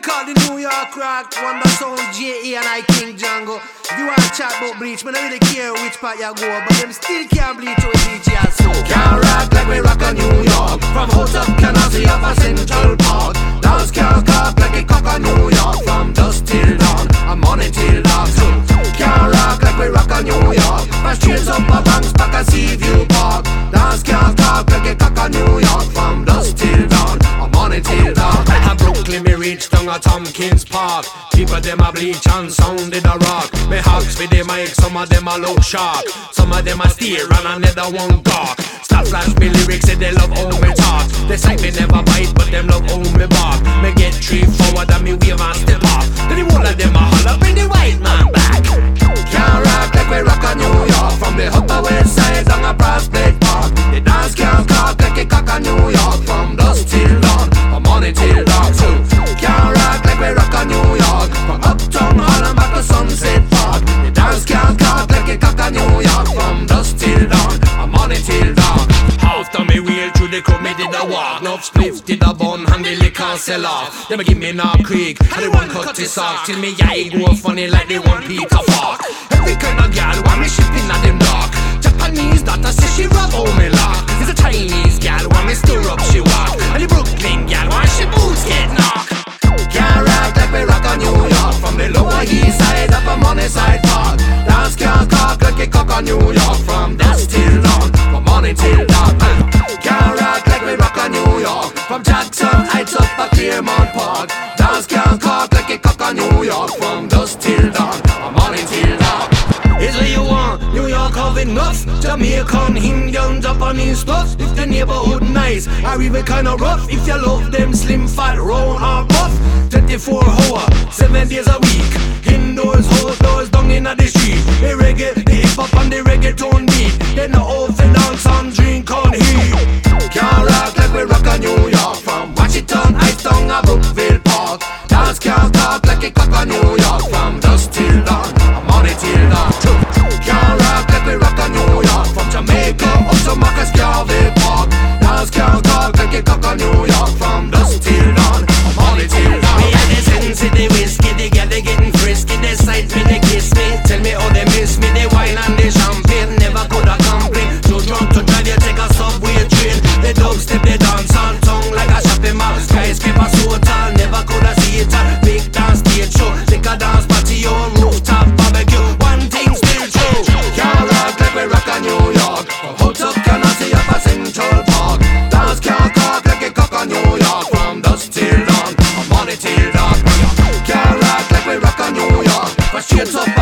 call the New York Rock, Wonder Sound, J.A. and I King Django. If you want to chat about bleach, man, I really care which part you go, but them still can't bleach with bleach, yeah, so. Can't rock like we rock on New York, from House of Canarsie up a Central Park. Dance can't cock like a cock on New York, from dusk till dawn, and morning till dark, so. Can't rock like we rock on New York, from streets up a Banks, back a Seaview Park. Dance can't cock like a cock on New York, from dusk till dawn, and morning till dark. And Brooklyn me reach down at Tompkins Park. People them a bleach and sounded a rock. Me hawks with the mic, some of them a look sharp, some of them a steer and another one gawk. Stop flash me lyrics, say they love how me talk. They say me never bite, but them love how me bark. Me get 3 forward and me wave and step off. Then the whole of them a holler, bring the white man back. Can't rock like we rock on New York, from the Upper West Side down a Prospect Park. The dance can't cock like a cock on New York, from dusk till dawn, from morning till dark too. Can't rock like we rock on New York, from Uptown Harlem back to Sunset Park. The dance can't cock like a cock on New York, from dusk till dawn, from morning till dark. After me wheel through the club, me did a walk. Enough spliff did a bun and the liquor sell off. Them give me Knob Creek and they want cut this off. Till me eye go funny like they want Peter Falk. Every kind of gal want me shipping at them dark. Japanese daughter say she rub on me lock. There's a Chinese gal want me stir up she walk. And the Brooklyn gal want she boots get knocked. Can't rock like we rock on New York, from the Lower East Side up a Morningside Park. Dance can't cock like a cock on New York, from dusk till dawn, from morning till dark. Can't rock like we rock on New York, from Jackson Heights up a Claremont Park. Dance can't cock like a cock on New York, from dusk till dawn, from morning till dark. It's what you want, New York have enough. Jamaican, Indian, Japanese stuff. If the neighborhood nice, or even kinda rough. If you love them slim, fat, round or buff. 24 hours, 7 days a week. Indoors, outdoors, down in the street. The reggae, the hip hop and the reggaeton beat. They know how to dance and drink on heat. Can't rock like we rock on New York, from Washington, Iceton, or Brookville Park. Dance can't talk like a cock on New York, from dusk till dawn, and morning till dark. Can't rock like we rock on New York, from Jamaica up to Marcus Garvey Park. Dance can't talk like a cock on New York, from dusk till dawn, and morning till dark. Me and the sense of the whiskey, the girl they getting frisky. They sight me, they kiss me, tell me how they miss me. They wine and they champagne, never coulda complain. Too drunk to drive, you take a subway train. They dubstep, they dance on tongue like a shopping mall. Skyscraper so tall, never coulda see it all. Big dance stage show, take a dance party on rooftop barbecue. One thing still true, can't rock like we rock on New York, from House of Canarsie up a Central Park. Dance can't cock like a cock on New York, from dusk till dawn, from morning till dark. Can't rock like we rock on New York, from streets up